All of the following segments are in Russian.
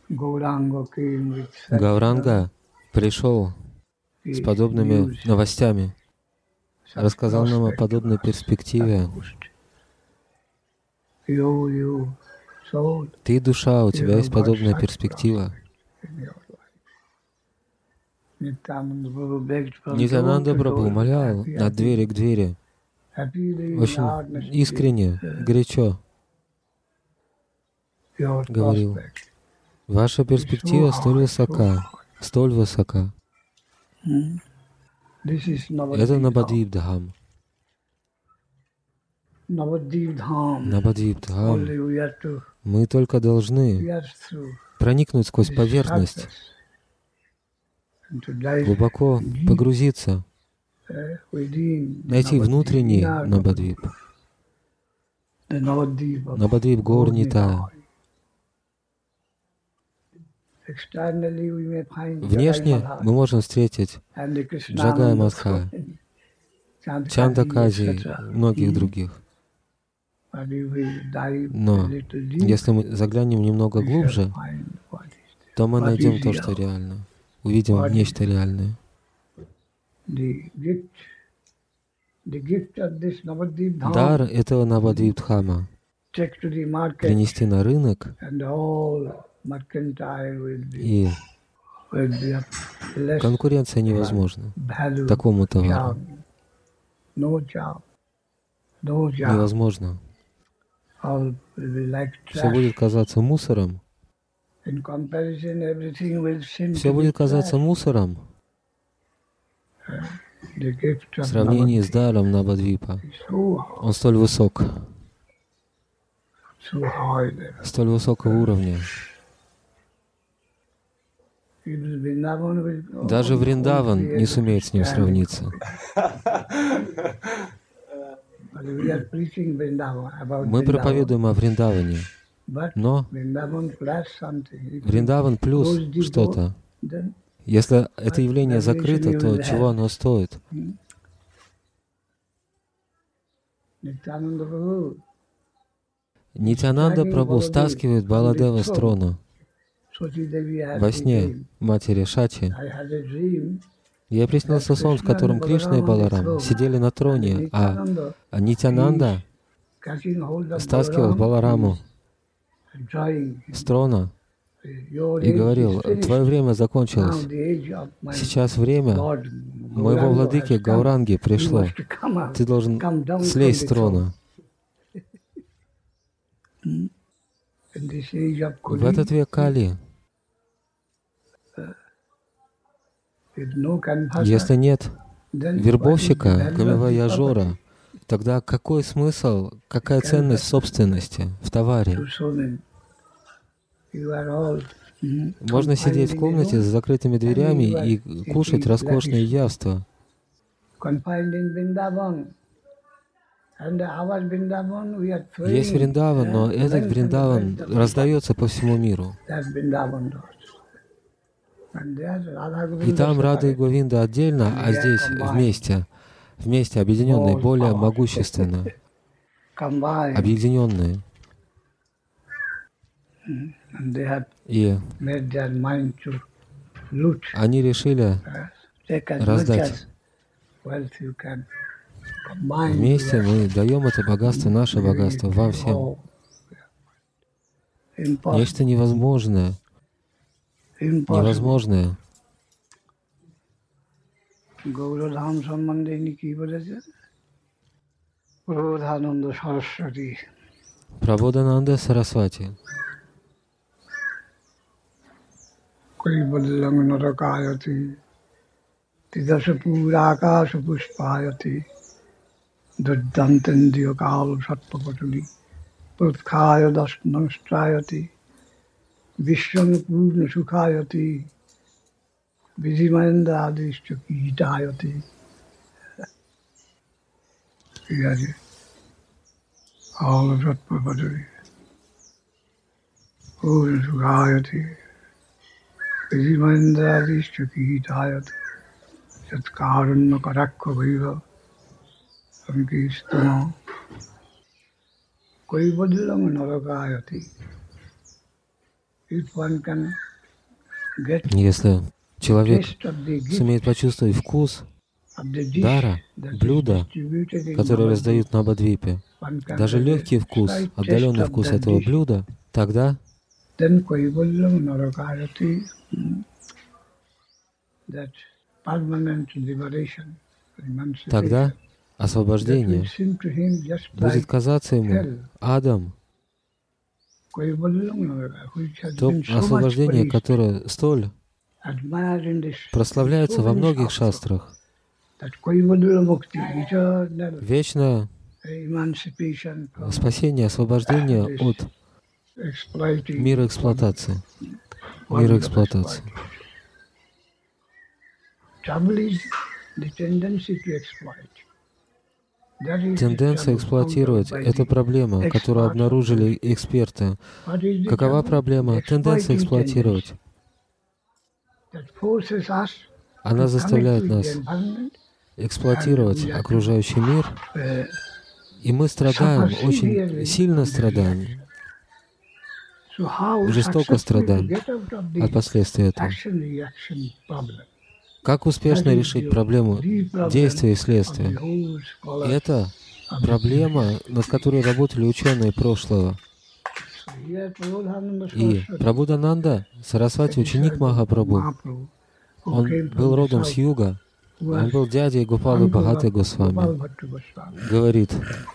Гауранга пришел с подобными новостями, рассказал нам о подобной перспективе. Ты, душа, у тебя есть подобная перспектива. Нитьянанда Прабху умолял от двери к двери, очень искренне, горячо говорил: ваша перспектива столь высока, столь высока. Это Навадвип-Дхам. Навадвип-Дхам. Мы только должны проникнуть сквозь поверхность, глубоко погрузиться, найти внутренний Навадвип. Навадвип Гаур Нитай. Внешне мы можем встретить Джагая Мадха, Чандакази и многих других. Но если мы заглянем немного глубже, то мы найдем то, что реально, увидим нечто реальное. Дар этого Навадвип-Дхама принести на рынок, и конкуренция невозможна такому товару. Невозможно. Все будет казаться мусором. Все будет казаться мусором в сравнении с даром Навадвипа. Он столь высок, столь высокого уровня. Даже Вриндаван не сумеет с ним сравниться. Мы проповедуем о Вриндаване, но Вриндаван плюс что-то. Если это явление закрыто, то чего оно стоит? Нитьянанда Прабху стаскивает Баладева с трона. Во сне матери Шачи ей приснился сон, в котором Кришна и Баларам сидели на троне, а Нитьянанда стаскивал Балараму с трона и говорил: твое время закончилось. Сейчас время моего владыки Гауранги пришло. Ты должен слезть с трона. В этот век Кали, если нет вербовщика, камеваяжора, тогда какой смысл, какая ценность собственности в товаре? Можно сидеть в комнате с закрытыми дверями и кушать роскошные явства. Есть Вриндаван, но этот Вриндаван раздается по всему миру. И там Рада и Говинда отдельно, а здесь вместе объединенные, более могущественно, объединенные. И они решили раздать. Вместе мы даем это богатство, наше богатство, вам всем. Нечто невозможное. Невозможное. Gauradham সম্বন্ধে ইনি কি বলেছেন? প্রবোধানন্দ সরস্বতী। Prabodhananda Saraswati. কৈবল্যং নরকায়তি তিদশ পুরাকাশ পুষ্পায়তি দুর্দান্তেন্দ্রিয় কাল সর্পপটলি প্রৎখায় দশনষ্টায়তি বিশ্বং পূর্ণ সুখায়তি বিধিমন্দাদিষ্ট কীটায়তি। ঠিক আছে, কাল সর্পপটলি পূর্ণ সুখায়তি বিধিমন্দাদিষ্ট কীটায়তি সৎকারণ্য কটাক্ষ ভৈব সংকীর্তন কৈবল্যং নরকায়তি। Если человек сумеет почувствовать вкус дара, блюда, которые раздают на Бадвипе, даже легкий вкус, отдаленный вкус этого блюда, тогда освобождение будет казаться ему адом. То освобождение, которое столь прославляется во многих шастрах, вечное спасение, освобождение от мира эксплуатации. Мира эксплуатации. Тенденция эксплуатировать — это проблема, которую обнаружили эксперты. Какова проблема? Тенденция эксплуатировать. Она заставляет нас эксплуатировать окружающий мир, и мы страдаем, очень сильно страдаем, жестоко страдаем от последствий этого. Как успешно решить проблему действия и следствия? Это проблема, над которой работали ученые прошлого. И Прабхудананда, Сарасвати, ученик Махапрабху, он был родом с юга, он был дядей Гопалы Бхагавати Госвами, говорит: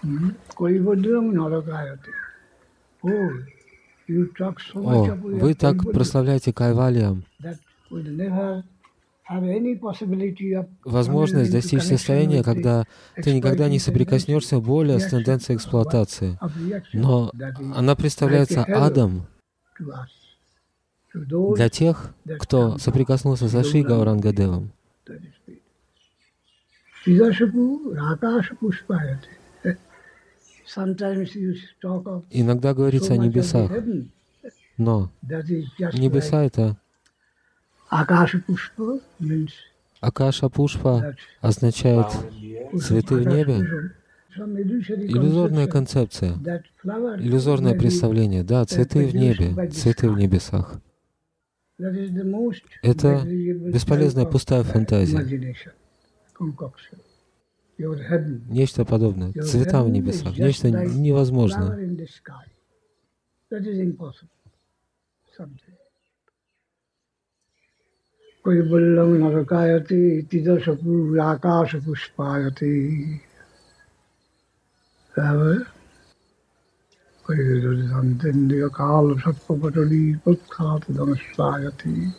«О, вы так прославляете Кайвальям, возможность достичь состояния, когда ты никогда не соприкоснешься более с тенденцией эксплуатации. Но она представляется адом для тех, кто соприкоснулся со Шри Гауранга-девом». Иногда говорится о небесах, но небеса — это Акаша Пушпа означает цветы в небе. Иллюзорная концепция, иллюзорное представление. Да, цветы в небе, цветы в небесах. Это бесполезная пустая фантазия. Нечто подобное. Цвета в небесах. Нечто невозможное. Kaivallam narakayati tidasapu akashapushpayati. Kaivallantendiya kala satpapatali putkhat damaspayati.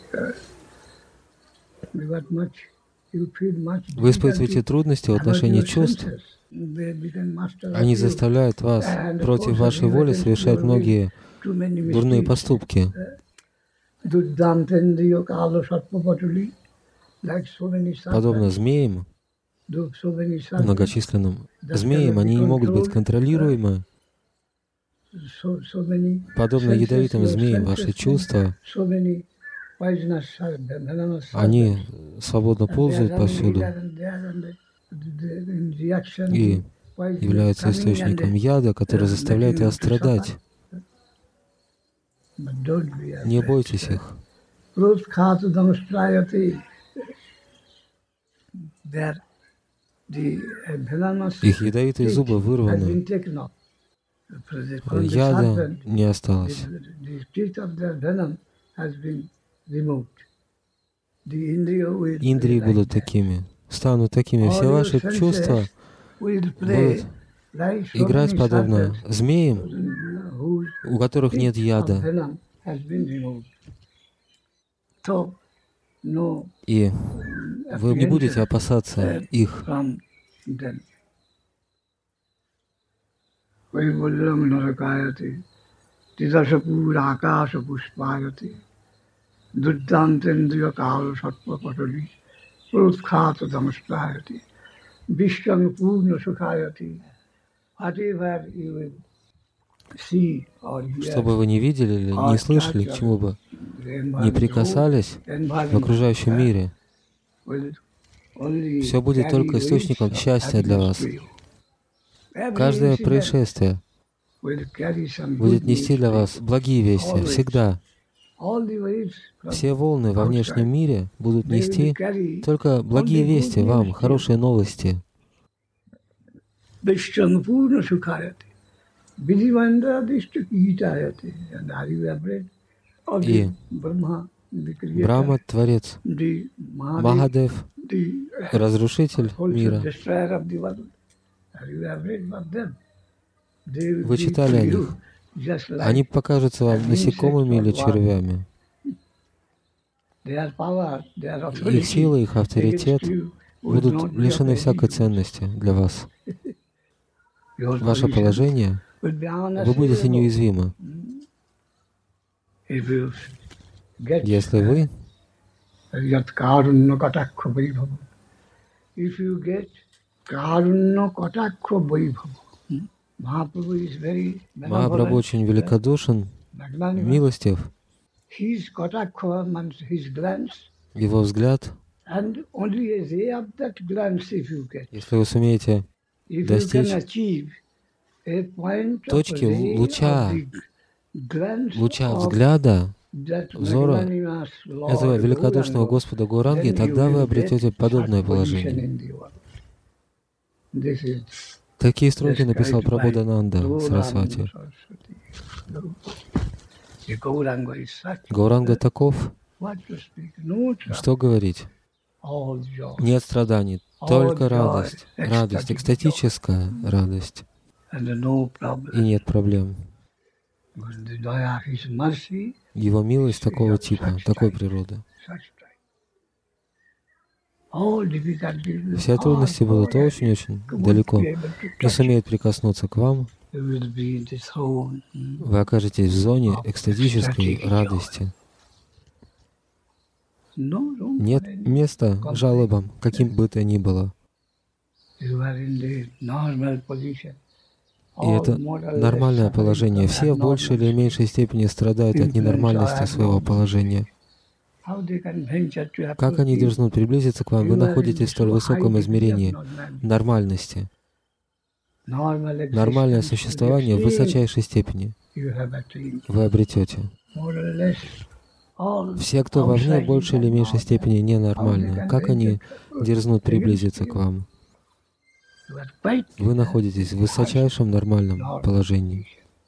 Вы испытываете трудности в отношении чувств. Они заставляют вас против вашей воли совершать многие дурные поступки. Подобно змеям, многочисленным змеям, они не могут быть контролируемы. Подобно ядовитым змеям, ваши чувства, они свободно ползают повсюду и являются источником яда, который заставляет вас страдать. Не бойтесь их. Их ядовитые зубы вырваны. Яда не осталось. Индрии будут такими, станут такими. Все ваши чувства будут играть подобно змеям, у которых нет яда. И вы не будете опасаться их. Что бы вы ни видели или не слышали, к чему бы не прикасались в окружающем мире, все будет только источником счастья для вас. Каждое происшествие будет нести для вас благие вести, всегда. Все волны во внешнем мире будут нести только благие вести вам, хорошие новости. И Брахма — Творец, Махадев — Разрушитель мира. Вы читали о них. Они покажутся вам насекомыми или червями. Их сила, их авторитет будут лишены всякой ценности для вас. Ваше положение, вы будете неуязвимы. Если вы Махапрабху очень великодушен, милостив. Его взгляд, если вы сумеете достичь точки луча взгляда, взора этого великодушного Господа Гауранги, тогда вы обретете подобное положение. Такие строки написал Прабодхананда Сарасвати. Гауранга таков, что говорить? Нет страданий, только радость, радость, экстатическая радость. И нет проблем. Его милость такого типа, такой природы. Все трудности будут очень-очень далеко, но сумеют прикоснуться к вам. Вы окажетесь в зоне экстатической радости. Нет места жалобам, каким бы то ни было. И это нормальное положение. Все в большей или меньшей степени страдают от ненормальности своего положения. Как они должны приблизиться к вам? Вы находитесь в столь высоком измерении нормальности. Нормальное существование в высочайшей степени вы обретете. Все, кто вовне, в большей или меньшей степени ненормальны. Как они дерзнут приблизиться к вам? Вы находитесь в высочайшем нормальном положении.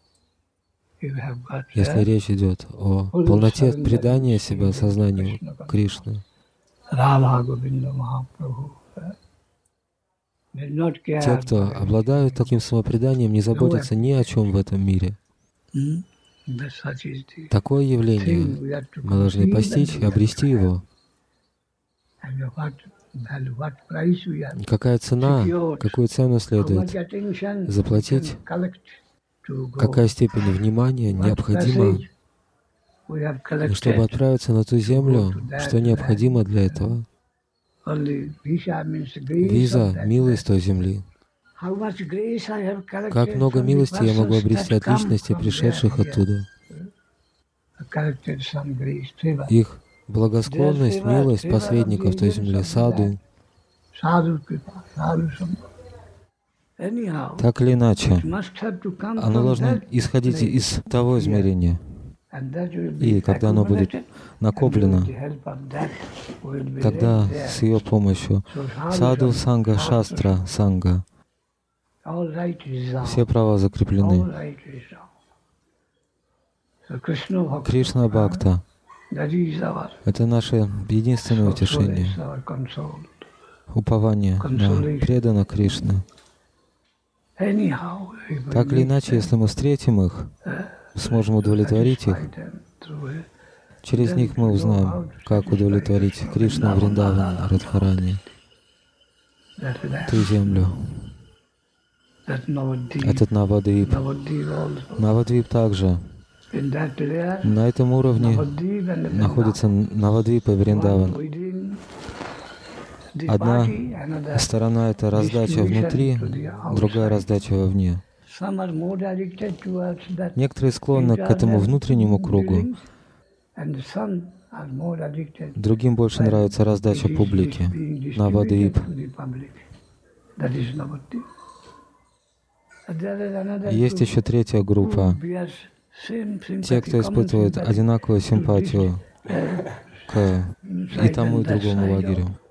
Если речь идет о полноте предания себя сознанию Кришны. Те, кто обладают таким самопреданием, не заботятся ни о чем в этом мире. Такое явление мы должны постичь и обрести его. Какая цена, какую цену следует заплатить, какая степень внимания необходима, чтобы отправиться на ту землю, что необходимо для этого. Виза — милость той земли. Как много милости я могу обрести от личностей, пришедших оттуда. Их благосклонность, милость посредников той земли, саду. Так или иначе, оно должно исходить из того измерения. И когда оно будет накоплено, тогда с ее помощью саду, санга, шастра, санга, все права закреплены. Кришна Бхакта — это наше единственное утешение, упование на преданных Кришны. Так или иначе, если мы встретим их, сможем удовлетворить их, через них мы узнаем, как удовлетворить Кришну, Вриндаван, Радхарани, ту землю. Этот Навадвип. Навадвип также. На этом уровне находится Навадвип и Вриндаван. Одна сторона — это раздача внутри, другая — раздача вовне. Некоторые склонны к этому внутреннему кругу, другим больше нравится раздача публике, Навадвип. Есть еще третья группа. те, кто испытывает одинаковую симпатию к и тому, и другому лагерю.